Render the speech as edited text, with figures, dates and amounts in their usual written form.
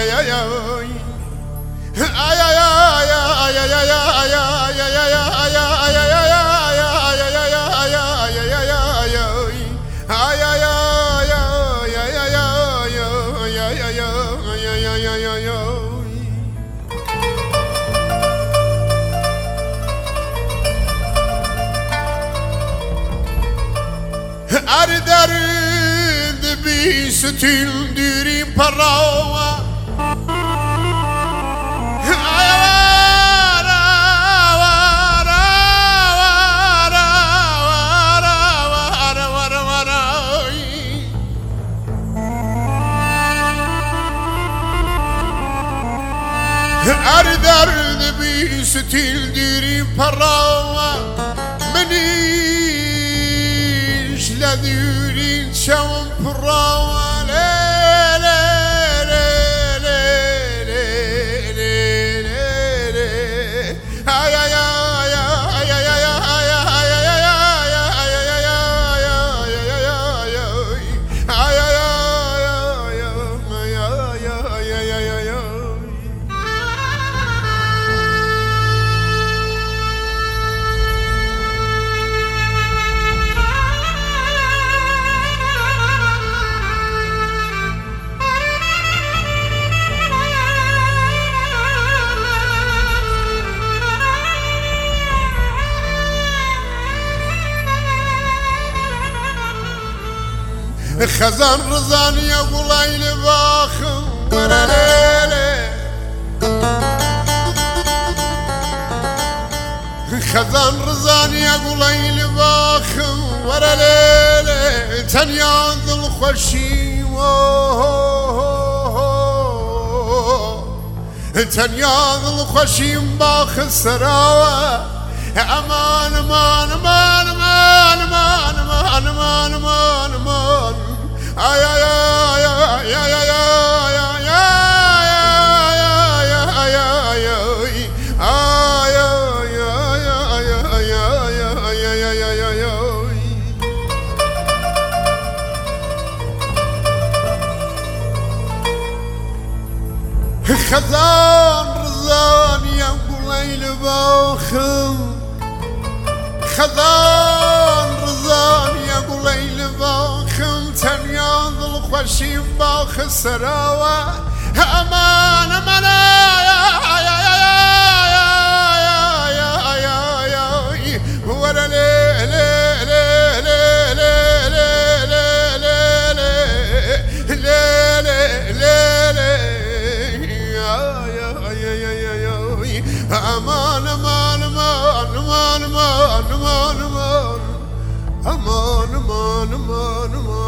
Erderd bir sütüldürüm parava Erderd bir sütüldürüm parava لذورين شوم براوة لي لي لي لي لي لي لي يا يا يا يا يا خزان رزان يا قليل باخم ورا ليلي خزان رزان يا قليل باخم ورا ليلي تنياض الخشي تنياض الخشي باخ السراوة امان امان امان امان امان امان امان امان امان ay ay ay ay ay ay خزان رزان يا قليل باخم خزان رزان يا قليل باخم تنياض الخشيم باخ السراوة أمان أمان ورا لي لي لي لي لي لي لي أمان أمان أمان أمان أمان أمان أمان أمان أمان أمان